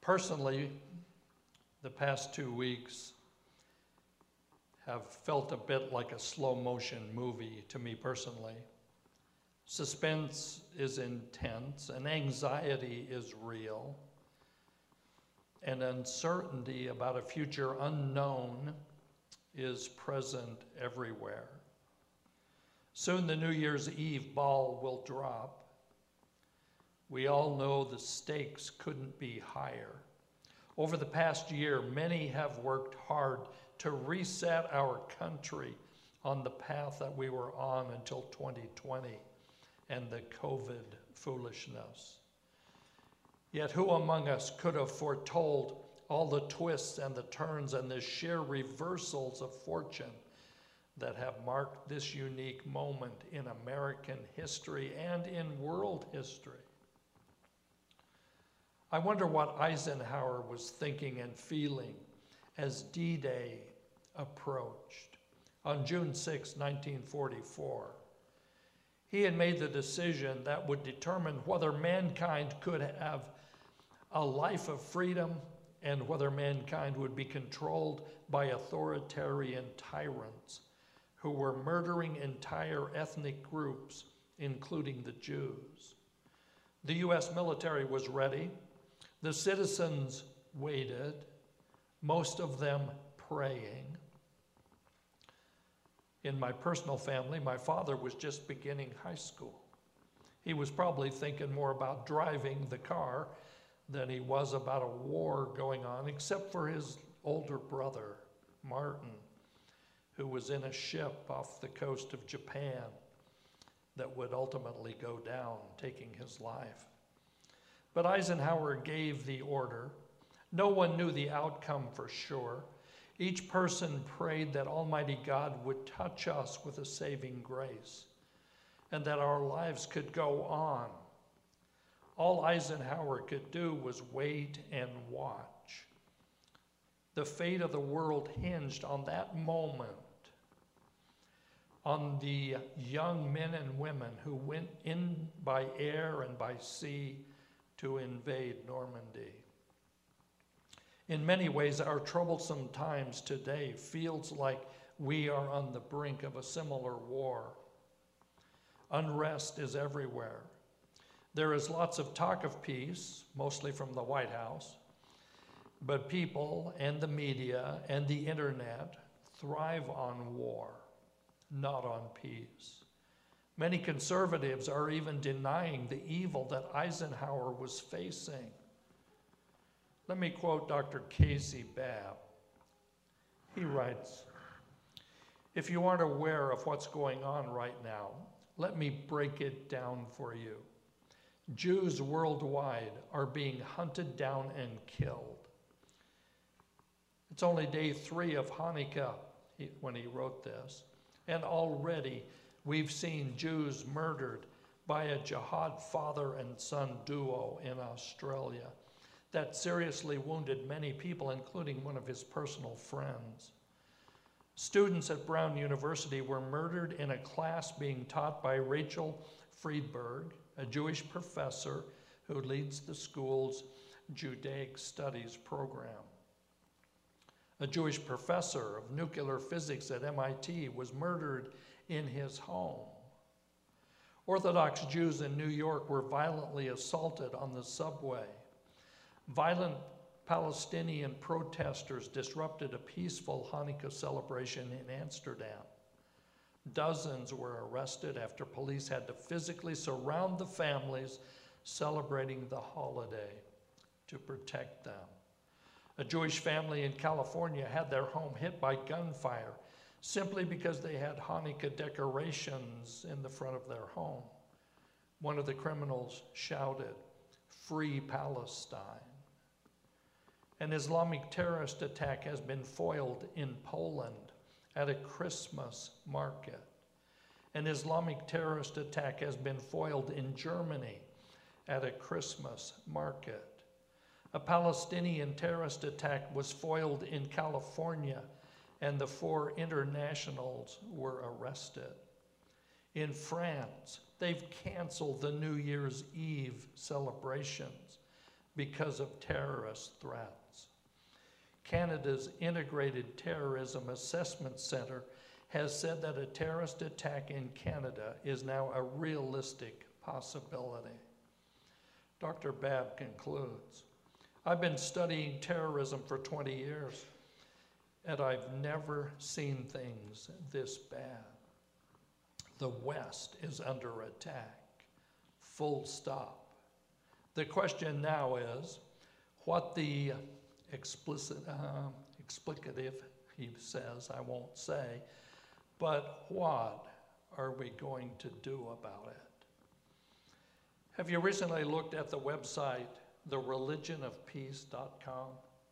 Personally, the past 2 weeks have felt a bit like a slow motion movie to me personally. Suspense is intense and anxiety is real, and uncertainty about a future unknown is present everywhere. Soon the New Year's Eve ball will drop. We all know the stakes couldn't be higher. Over the past year, many have worked hard to reset our country on the path that we were on until 2020 and the COVID foolishness. Yet who among us could have foretold all the twists and the turns and the sheer reversals of fortune that have marked this unique moment in American history and in world history? I wonder what Eisenhower was thinking and feeling as D-Day approached on June 6, 1944. He had made the decision that would determine whether mankind could have a life of freedom and whether mankind would be controlled by authoritarian tyrants who were murdering entire ethnic groups, including the Jews. The U.S. military was ready. The citizens waited, most of them praying. In my personal family, my father was just beginning high school. He was probably thinking more about driving the car than he was about a war going on, except for his older brother, Martin, who was in a ship off the coast of Japan that would ultimately go down, taking his life. But Eisenhower gave the order. No one knew the outcome for sure. Each person prayed that Almighty God would touch us with a saving grace and that our lives could go on. All Eisenhower could do was wait and watch. The fate of the world hinged on that moment, on the young men and women who went in by air and by sea to invade Normandy. In many ways, our troublesome times today feels like we are on the brink of a similar war. Unrest is everywhere. There is lots of talk of peace, mostly from the White House, but people and the media and the internet thrive on war, not on peace. Many conservatives are even denying the evil that Eisenhower was facing. Let me quote Dr. Casey Babb. He writes, "If you aren't aware of what's going on right now, let me break it down for you. Jews worldwide are being hunted down and killed." It's only day 3 of Hanukkah when he wrote this, and already we've seen Jews murdered by a jihad father and son duo in Australia that seriously wounded many people, including one of his personal friends. Students at Brown University were murdered in a class being taught by Rachel Friedberg, a Jewish professor who leads the school's Judaic Studies program. A Jewish professor of nuclear physics at MIT was murdered in his home. Orthodox Jews in New York were violently assaulted on the subway. Violent Palestinian protesters disrupted a peaceful Hanukkah celebration in Amsterdam. Dozens were arrested after police had to physically surround the families celebrating the holiday to protect them. A Jewish family in California had their home hit by gunfire simply because they had Hanukkah decorations in the front of their home. One of the criminals shouted, "Free Palestine." An Islamic terrorist attack has been foiled in Poland at a Christmas market. An Islamic terrorist attack has been foiled in Germany at a Christmas market. A Palestinian terrorist attack was foiled in California, and the 4 internationals were arrested. In France, they've canceled the New Year's Eve celebrations. because of terrorist threats. Canada's Integrated Terrorism Assessment Center has said that a terrorist attack in Canada is now a realistic possibility. Dr. Babb concludes, I've been studying terrorism for 20 years, and I've never seen things this bad. The West is under attack, full stop. The question now is, what the explicative, he says, I won't say, but what are we going to do about it? Have you recently looked at the website, thereligionofpeace.com?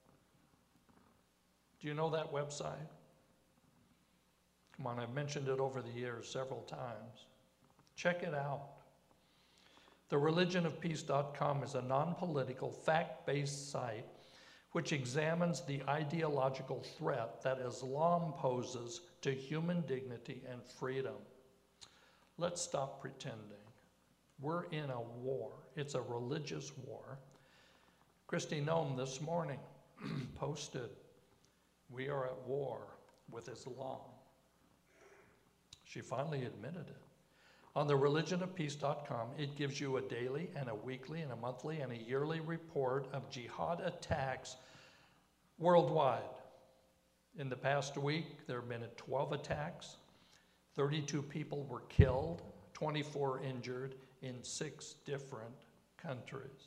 Do you know that website? Come on, I've mentioned it over the years several times. Check it out. Thereligionofpeace.com is a non-political, fact-based site which examines the ideological threat that Islam poses to human dignity and freedom. Let's stop pretending. We're in a war. It's a religious war. Christy Noem this morning posted, we are at war with Islam. She finally admitted it. On thereligionofpeace.com, it gives you a daily and a weekly and a monthly and a yearly report of jihad attacks worldwide. In the past week, there have been 12 attacks. 32 people were killed, 24 injured in 6 different countries.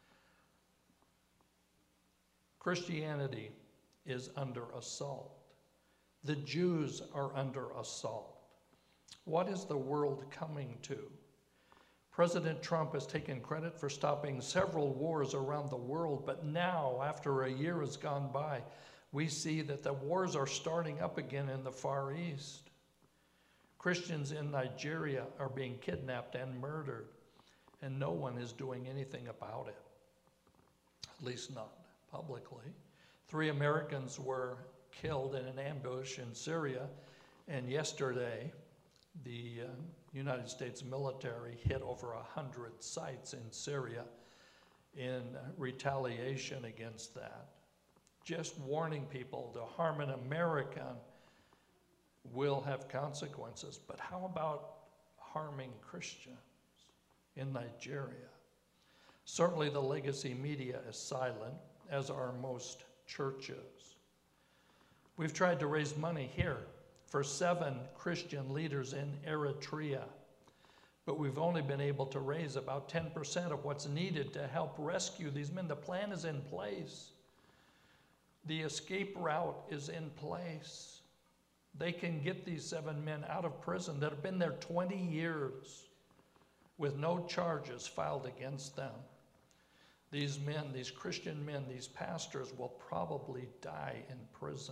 Christianity is under assault. The Jews are under assault. What is the world coming to? President Trump has taken credit for stopping several wars around the world, but now, after a year has gone by, we see that the wars are starting up again in the Far East. Christians in Nigeria are being kidnapped and murdered, and no one is doing anything about it, at least not publicly. 3 Americans were killed in an ambush in Syria, and yesterday, the United States military hit over 100 sites in Syria in retaliation against that. Just warning people, to harm an American will have consequences. But how about harming Christians in Nigeria? Certainly the legacy media is silent, as are most churches. We've tried to raise money here for 7 Christian leaders in Eritrea, but we've only been able to raise about 10% of what's needed to help rescue these men. The plan is in place. The escape route is in place. They can get these 7 men out of prison that have been there 20 years with no charges filed against them. These men, these Christian men, these pastors will probably die in prison.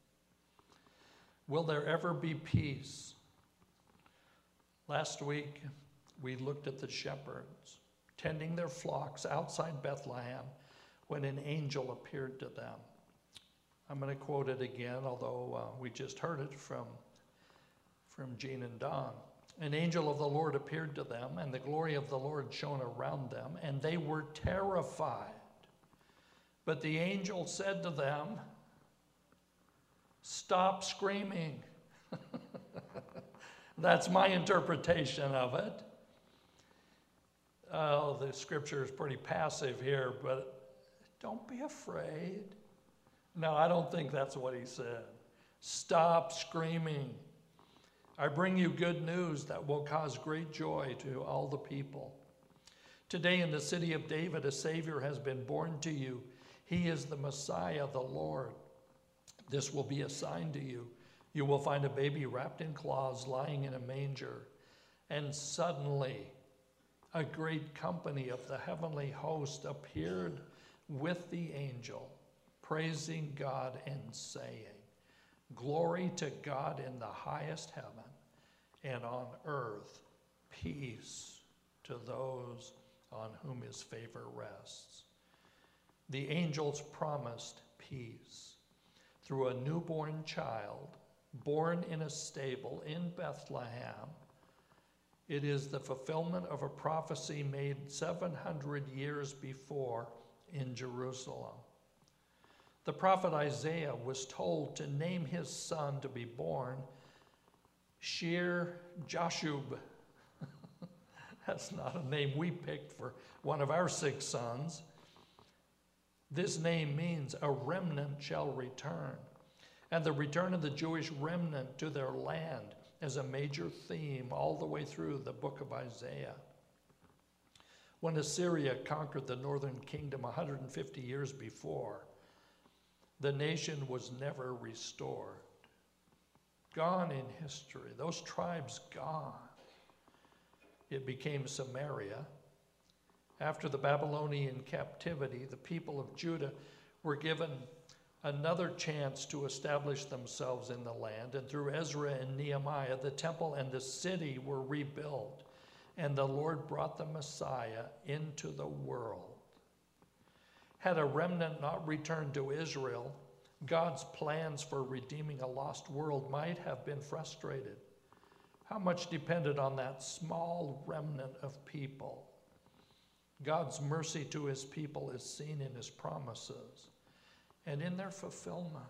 Will there ever be peace? Last week, we looked at the shepherds tending their flocks outside Bethlehem when an angel appeared to them. I'm going to quote it again, although we just heard it from Jean and Don. An angel of the Lord appeared to them, and the glory of the Lord shone around them, and they were terrified. But the angel said to them, "Stop screaming." That's my interpretation of it. Oh, the scripture is pretty passive here, but don't be afraid. No, I don't think that's what he said. Stop screaming. I bring you good news that will cause great joy to all the people. Today in the city of David, a Savior has been born to you. He is the Messiah, the Lord. This will be a sign to you. You will find a baby wrapped in cloths lying in a manger. And suddenly, a great company of the heavenly host appeared with the angel, praising God and saying, "Glory to God in the highest heaven, and on earth peace to those on whom his favor rests." The angels promised peace through a newborn child born in a stable in Bethlehem. It is the fulfillment of a prophecy made 700 years before in Jerusalem. The prophet Isaiah was told to name his son to be born Shear Jashub. That's not a name we picked for one of our 6 sons. This name means a remnant shall return. And the return of the Jewish remnant to their land is a major theme all the way through the book of Isaiah. When Assyria conquered the northern kingdom 150 years before, the nation was never restored. Gone in history. Those tribes gone. It became Samaria. After the Babylonian captivity, the people of Judah were given another chance to establish themselves in the land, and through Ezra and Nehemiah, the temple and the city were rebuilt, and the Lord brought the Messiah into the world. Had a remnant not returned to Israel, God's plans for redeeming a lost world might have been frustrated. How much depended on that small remnant of people? God's mercy to his people is seen in his promises and in their fulfillment.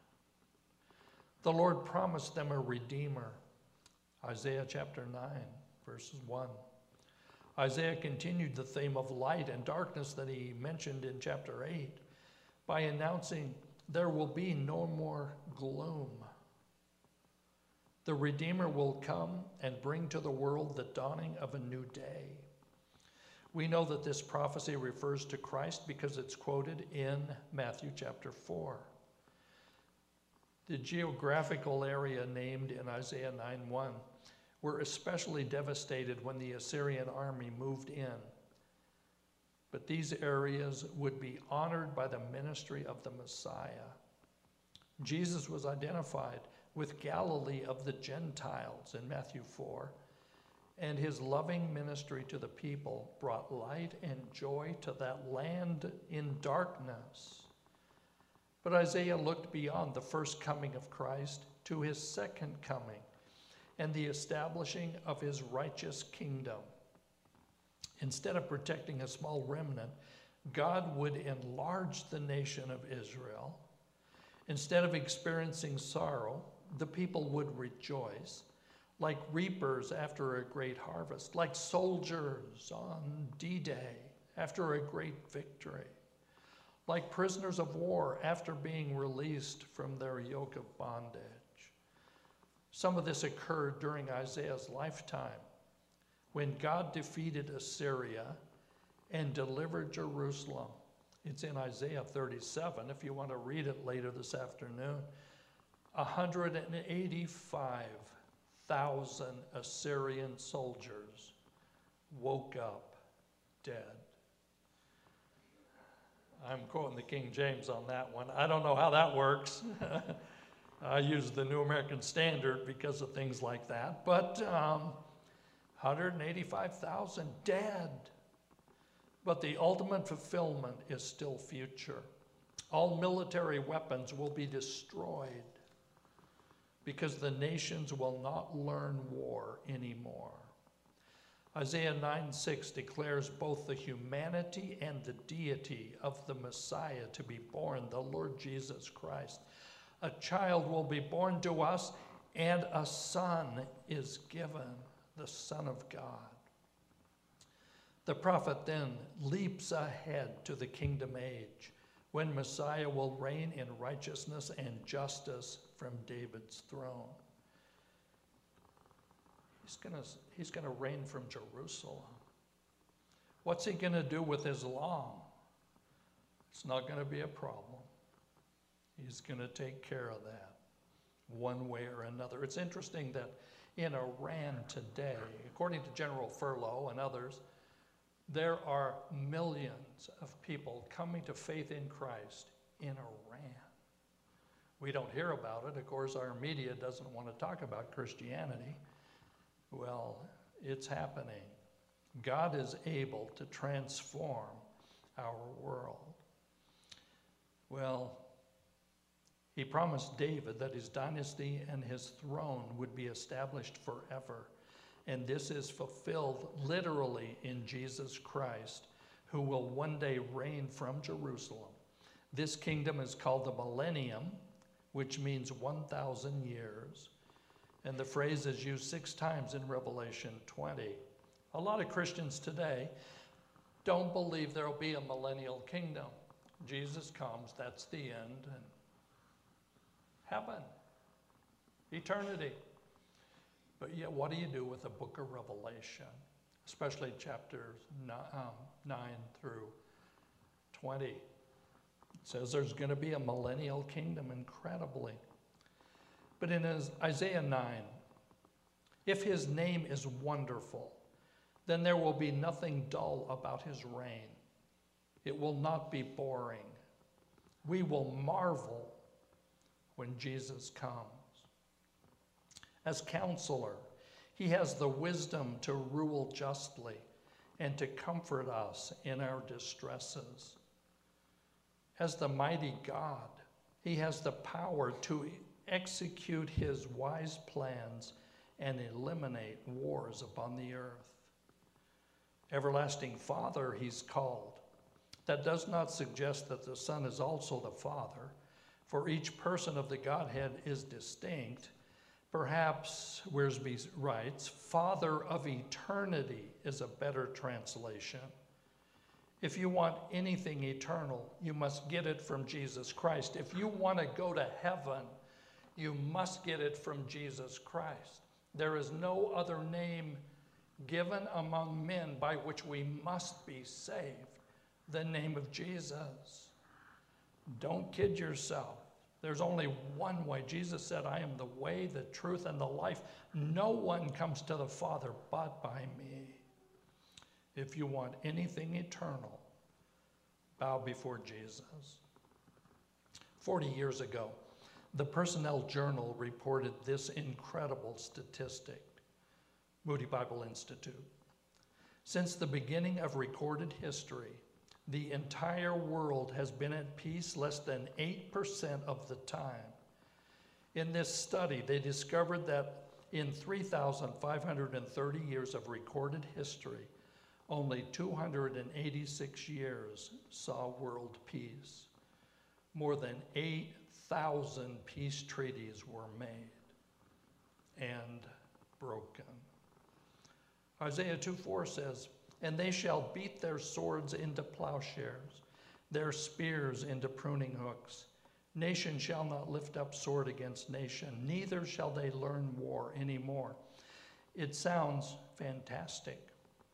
The Lord promised them a redeemer. Isaiah chapter 9, verses 1. Isaiah continued the theme of light and darkness that he mentioned in chapter 8 by announcing there will be no more gloom. The Redeemer will come and bring to the world the dawning of a new day. We know that this prophecy refers to Christ because it's quoted in Matthew chapter 4. The geographical area named in Isaiah 9:1 were especially devastated when the Assyrian army moved in. But these areas would be honored by the ministry of the Messiah. Jesus was identified with Galilee of the Gentiles in Matthew 4, and his loving ministry to the people brought light and joy to that land in darkness. But Isaiah looked beyond the first coming of Christ to his second coming and the establishing of his righteous kingdom. Instead of protecting a small remnant, God would enlarge the nation of Israel. Instead of experiencing sorrow, the people would rejoice, like reapers after a great harvest, like soldiers on D-Day after a great victory, like prisoners of war after being released from their yoke of bondage. Some of this occurred during Isaiah's lifetime, when God defeated Assyria and delivered Jerusalem. It's in Isaiah 37, if you want to read it later this afternoon. 185,000 Assyrian soldiers woke up dead. I'm quoting the King James on that one. I don't know how that works. I use the New American Standard because of things like that. But 185,000 dead. But the ultimate fulfillment is still future. All military weapons will be destroyed because the nations will not learn war anymore. Isaiah 9:6 declares both the humanity and the deity of the Messiah to be born, the Lord Jesus Christ. A child will be born to us, and a son is given, the Son of God. The prophet then leaps ahead to the kingdom age, when Messiah will reign in righteousness and justice from David's throne. He's going to reign from Jerusalem. What's he going to do with Islam? It's not going to be a problem. He's going to take care of that one way or another. It's interesting that in Iran today, according to General Furlow and others, there are millions of people coming to faith in Christ in Iran. We don't hear about it. Of course, our media doesn't want to talk about Christianity. Well, it's happening. God is able to transform our world. Well, he promised David that his dynasty and his throne would be established forever. And this is fulfilled literally in Jesus Christ, who will one day reign from Jerusalem. This kingdom is called the millennium, which means 1,000 years. And the phrase is used 6 times in Revelation 20. A lot of Christians today don't believe there will be a millennial kingdom. Jesus comes, that's the end, and heaven, eternity. But yet, what do you do with the book of Revelation, especially chapters 9 through 20? It says there's going to be a millennial kingdom, incredibly. But in Isaiah 9, if his name is wonderful, then there will be nothing dull about his reign. It will not be boring. We will marvel when Jesus comes. As counselor, he has the wisdom to rule justly and to comfort us in our distresses. As the mighty God, he has the power to execute his wise plans and eliminate wars upon the earth. Everlasting Father, he's called. That does not suggest that the Son is also the Father, for each person of the Godhead is distinct. Perhaps, Wiersbe writes, Father of eternity is a better translation. If you want anything eternal, you must get it from Jesus Christ. If you want to go to heaven, you must get it from Jesus Christ. There is no other name given among men by which we must be saved. The name of Jesus. Don't kid yourself. There's only one way. Jesus said, I am the way, the truth, and the life. No one comes to the Father but by me. If you want anything eternal, bow before Jesus. 40 years ago, the Personnel Journal reported this incredible statistic. Moody Bible Institute. Since the beginning of recorded history, the entire world has been at peace less than 8% of the time. In this study, they discovered that in 3,530 years of recorded history, only 286 years saw world peace. More than 8,000 peace treaties were made and broken. Isaiah 2:4 says, and they shall beat their swords into plowshares, their spears into pruning hooks. Nation shall not lift up sword against nation, neither shall they learn war anymore. It sounds fantastic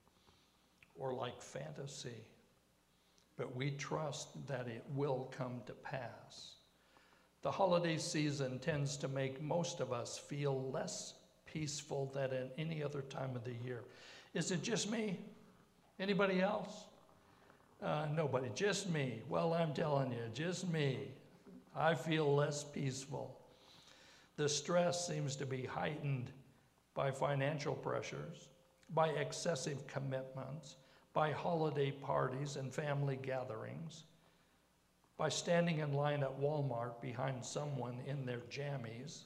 or like fantasy, but we trust that it will come to pass. The holiday season tends to make most of us feel less peaceful than at any other time of the year. Is it just me? Anybody else? Nobody, just me. Well, I'm telling you, just me. I feel less peaceful. The stress seems to be heightened by financial pressures, by excessive commitments, by holiday parties and family gatherings, by standing in line at Walmart behind someone in their jammies.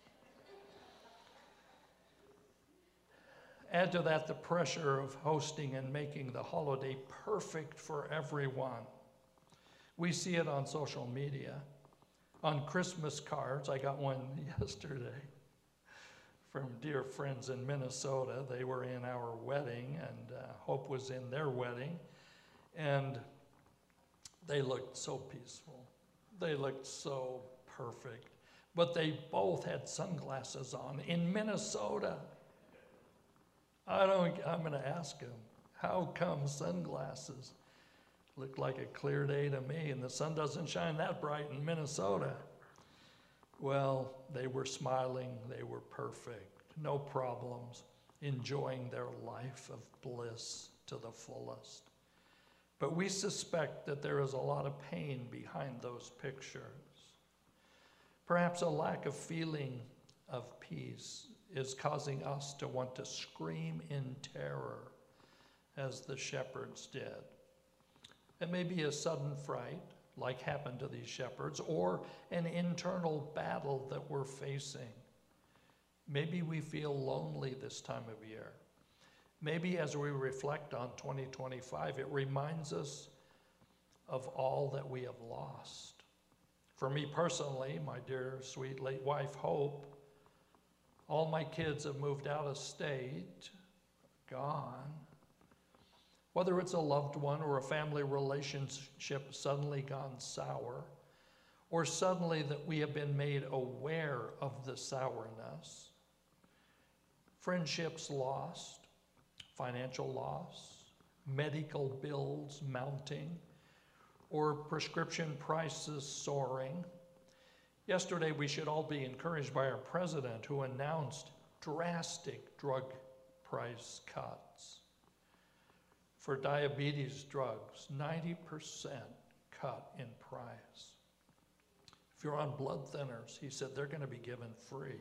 Add to that the pressure of hosting and making the holiday perfect for everyone. We see it on social media. On Christmas cards, I got one yesterday from dear friends in Minnesota. They were in our wedding, and Hope was in their wedding. And they looked so peaceful. They looked so perfect. But they both had sunglasses on in Minnesota. I'm going to ask him, how come sunglasses? Looked like a clear day to me, and the sun doesn't shine that bright in Minnesota. Well, they were smiling, they were perfect, no problems, enjoying their life of bliss to the fullest. But we suspect that there is a lot of pain behind those pictures. Perhaps a lack of feeling of peace is causing us to want to scream in terror as the shepherds did. It may be a sudden fright, like happened to these shepherds, or an internal battle that we're facing. Maybe we feel lonely this time of year. Maybe as we reflect on 2025, it reminds us of all that we have lost. For me personally, my dear, sweet late wife, Hope, all my kids have moved out of state, gone. Whether it's a loved one or a family relationship suddenly gone sour, or suddenly that we have been made aware of the sourness, friendships lost, financial loss, medical bills mounting, or prescription prices soaring. Yesterday, we should all be encouraged by our president who announced drastic drug price cuts. For diabetes drugs, 90% cut in price. If you're on blood thinners, he said they're going to be given free.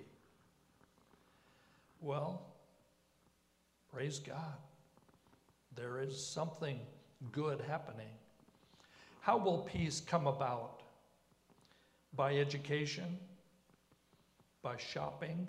Well, praise God. There is something good happening. How will peace come about? By education? By shopping?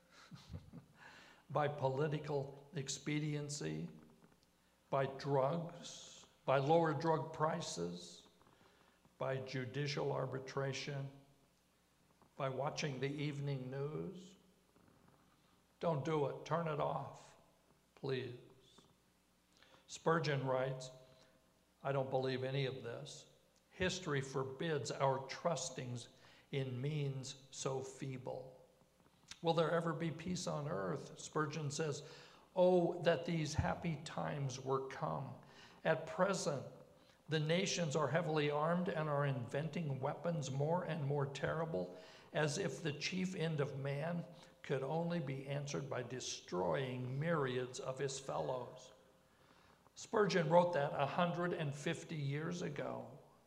By political expediency? By drugs? By lower drug prices? By judicial arbitration? By watching the evening news? Don't do it. Turn it off, please. Spurgeon writes, I don't believe any of this. History forbids our trustings in means so feeble. Will there ever be peace on earth? Spurgeon says, oh, that these happy times were come. At present, the nations are heavily armed and are inventing weapons more and more terrible, as if the chief end of man could only be answered by destroying myriads of his fellows. Spurgeon wrote that 150 years ago.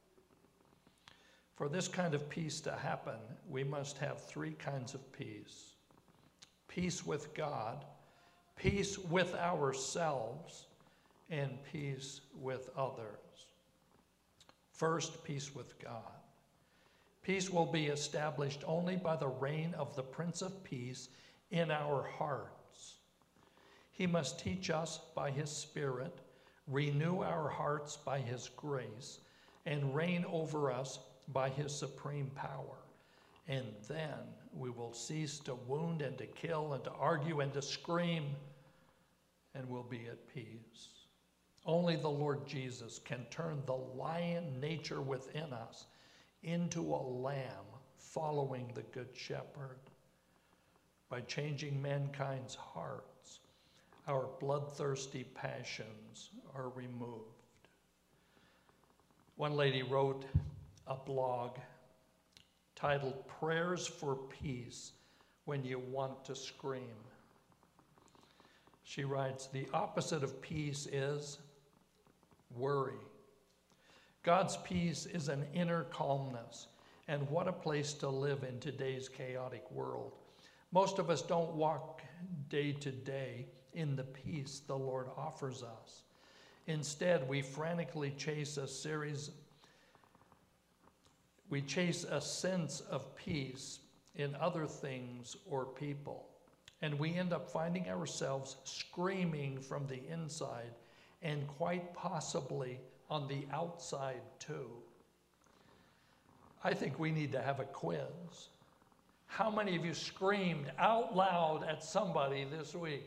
For this kind of peace to happen, we must have three kinds of peace. Peace with God, peace with ourselves, and peace with others. First, peace with God. Peace will be established only by the reign of the Prince of Peace in our hearts. He must teach us by his Spirit, renew our hearts by his grace, and reign over us by his supreme power. And then we will cease to wound and to kill and to argue and to scream, and we'll be at peace. Only the Lord Jesus can turn the lion nature within us into a lamb following the Good Shepherd. By changing mankind's hearts, our bloodthirsty passions are removed. One lady wrote a blog titled Prayers for Peace When You Want to Scream. She writes, the opposite of peace is worry. God's peace is an inner calmness, and what a place to live in today's chaotic world. Most of us don't walk day to day in the peace the Lord offers us. Instead, we frantically chase a sense of peace in other things or people, and we end up finding ourselves screaming from the inside and quite possibly on the outside too. I think we need to have a quiz. How many of you screamed out loud at somebody this week?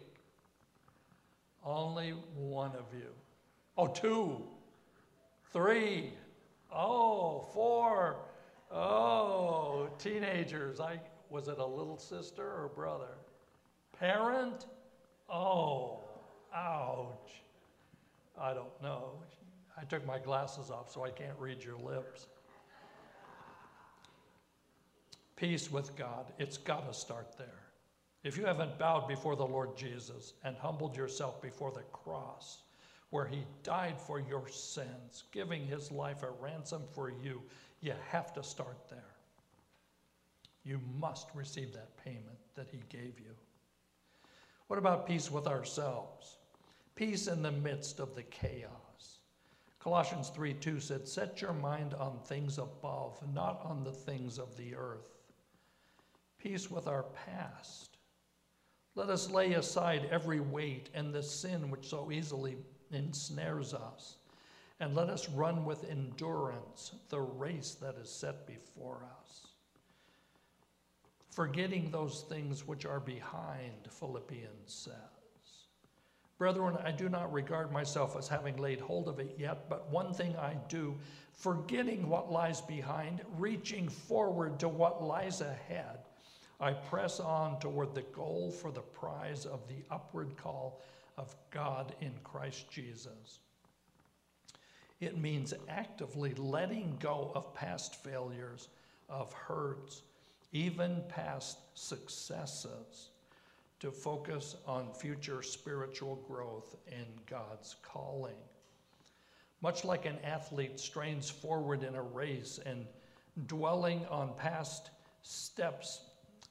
Only one of you. Oh, 2, 3, oh, 4, oh, teenagers. Was it a little sister or brother? Parent? Oh, ouch. I don't know. I took my glasses off, so I can't read your lips. Peace with God. It's got to start there. If you haven't bowed before the Lord Jesus and humbled yourself before the cross, where he died for your sins, giving his life a ransom for you, you have to start there. You must receive that payment that he gave you. What about peace with ourselves? Peace in the midst of the chaos. Colossians 3:2 said, set your mind on things above, not on the things of the earth. Peace with our past. Let us lay aside every weight and the sin which so easily ensnares us, and let us run with endurance the race that is set before us. Forgetting those things which are behind, Philippians says. Brethren, I do not regard myself as having laid hold of it yet, but one thing I do, forgetting what lies behind, reaching forward to what lies ahead, I press on toward the goal for the prize of the upward call of God in Christ Jesus. It means actively letting go of past failures, of hurts, even past successes, to focus on future spiritual growth in God's calling. Much like an athlete strains forward in a race and dwelling on past steps,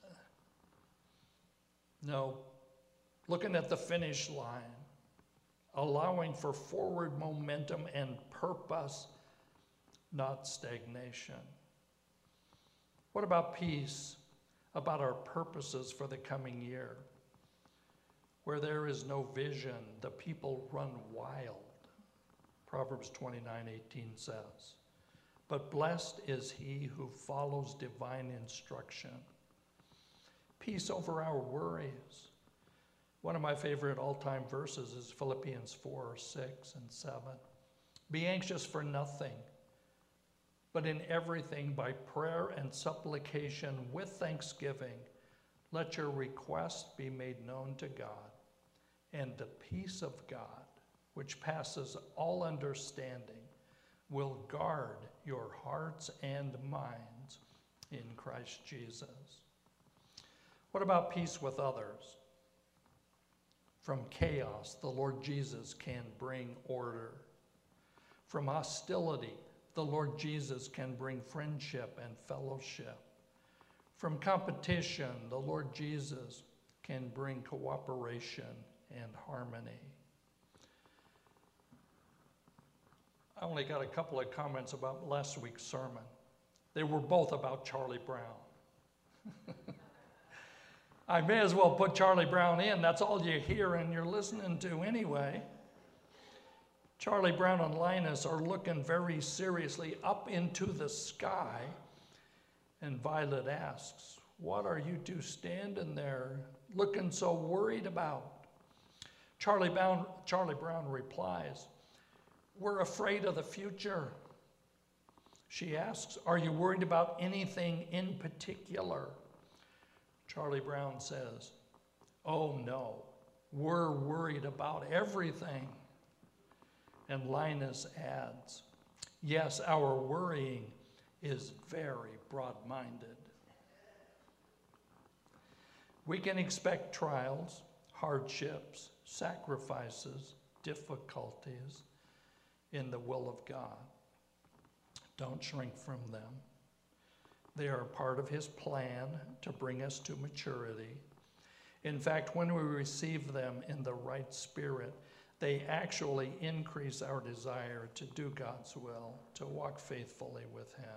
looking at the finish line, allowing for forward momentum and purpose, not stagnation. What about peace? About our purposes for the coming year? Where there is no vision, the people run wild. Proverbs 29:18 says, but blessed is he who follows divine instruction. Peace over our worries. One of my favorite all-time verses is Philippians 4:6 and 7. Be anxious for nothing, but in everything by prayer and supplication with thanksgiving, let your requests be made known to God, and the peace of God, which passes all understanding, will guard your hearts and minds in Christ Jesus. What about peace with others? From chaos, the Lord Jesus can bring order. From hostility, the Lord Jesus can bring friendship and fellowship. From competition, the Lord Jesus can bring cooperation and harmony. I only got a couple of comments about last week's sermon. They were both about Charlie Brown. I may as well put Charlie Brown in. That's all you hear and you're listening to anyway. Charlie Brown and Linus are looking very seriously up into the sky, and Violet asks, what are you two standing there looking so worried about? Charlie Brown replies, we're afraid of the future. She asks, are you worried about anything in particular? Charlie Brown says, oh no, we're worried about everything. And Linus adds, yes, our worrying is very broad-minded. We can expect trials, hardships, sacrifices, difficulties in the will of God. Don't shrink from them. They are part of his plan to bring us to maturity. In fact, when we receive them in the right spirit, they actually increase our desire to do God's will, to walk faithfully with him.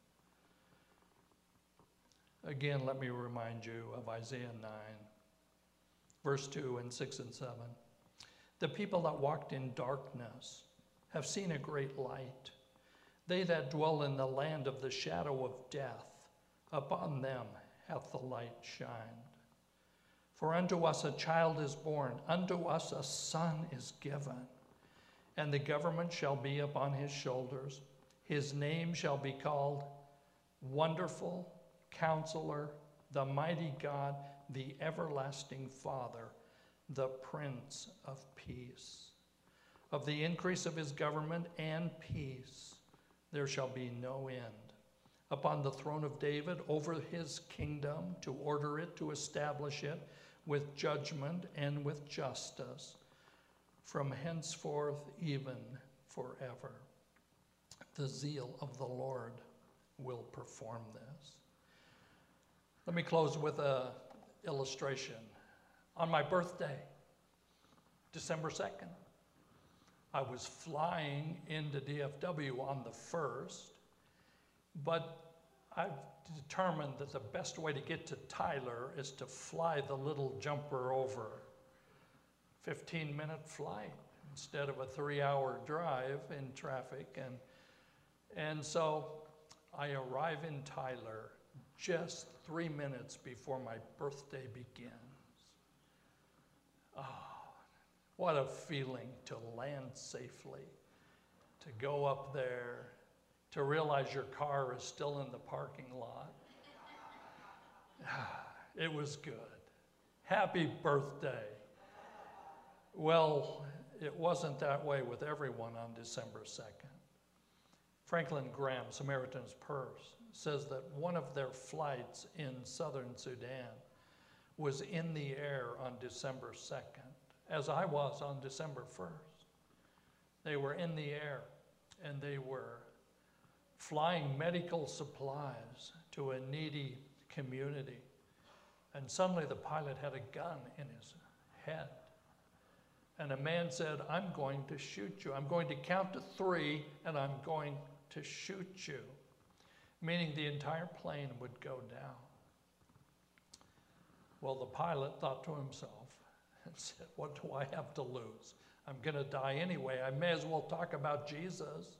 Again, let me remind you of Isaiah 9, verse 2 and 6 and 7. The people that walked in darkness have seen a great light. They that dwell in the land of the shadow of death, upon them hath the light shined. For unto us a child is born, unto us a son is given, and the government shall be upon his shoulders. His name shall be called Wonderful, Counselor, the Mighty God, the Everlasting Father, the Prince of Peace. Of the increase of his government and peace there shall be no end. Upon the throne of David, over his kingdom, to order it, to establish it, with judgment and with justice, from henceforth even forever. The zeal of the Lord will perform this. Let me close with an illustration. On my birthday, December 2nd, I was flying into DFW on the 1st, but I've determined that the best way to get to Tyler is to fly the little jumper over. 15-minute flight instead of a 3-hour drive in traffic. And so I arrive in Tyler just 3 minutes before my birthday begins. Oh, what a feeling to land safely, to go up there, to realize your car is still in the parking lot. It was good. Happy birthday. Well, it wasn't that way with everyone on December 2nd. Franklin Graham, Samaritan's Purse, says that one of their flights in southern Sudan was in the air on December 2nd, as I was on December 1st. They were in the air, and they were flying medical supplies to a needy community. And suddenly the pilot had a gun in his head. And a man said, I'm going to shoot you. I'm going to count to 3, and I'm going to shoot you. Meaning the entire plane would go down. Well, the pilot thought to himself and said, what do I have to lose? I'm going to die anyway. I may as well talk about Jesus.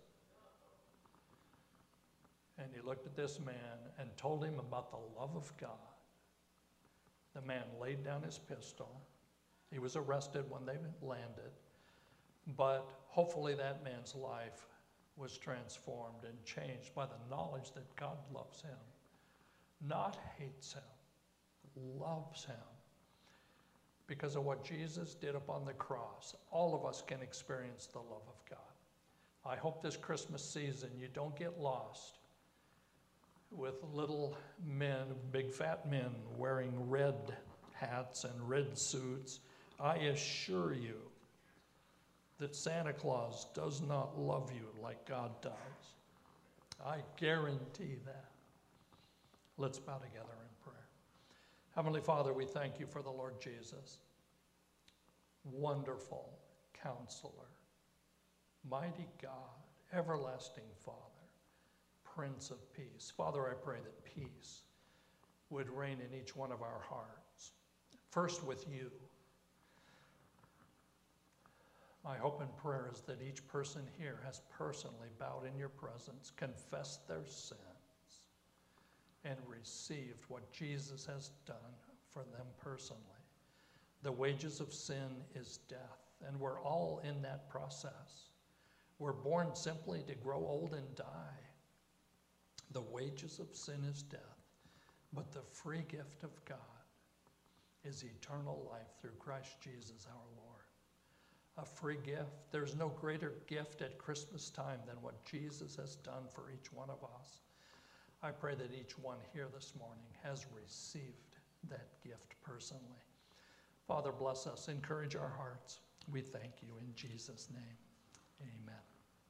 And he looked at this man and told him about the love of God. The man laid down his pistol. He was arrested when they landed. But hopefully that man's life was transformed and changed by the knowledge that God loves him, not hates him, loves him. Because of what Jesus did upon the cross, all of us can experience the love of God. I hope this Christmas season you don't get lost with little men, big fat men wearing red hats and red suits. I assure you that Santa Claus does not love you like God does. I guarantee that. Let's bow together in prayer. Heavenly Father, we thank you for the Lord Jesus. Wonderful Counselor, mighty God, everlasting Father, Prince of Peace. Father, I pray that peace would reign in each one of our hearts. First with you. My hope and prayer is that each person here has personally bowed in your presence, confessed their sins, and received what Jesus has done for them personally. The wages of sin is death, and we're all in that process. We're born simply to grow old and die. The wages of sin is death, but the free gift of God is eternal life through Christ Jesus our Lord. A free gift. There's no greater gift at Christmas time than what Jesus has done for each one of us. I pray that each one here this morning has received that gift personally. Father, bless us. Encourage our hearts. We thank you in Jesus' name. Amen.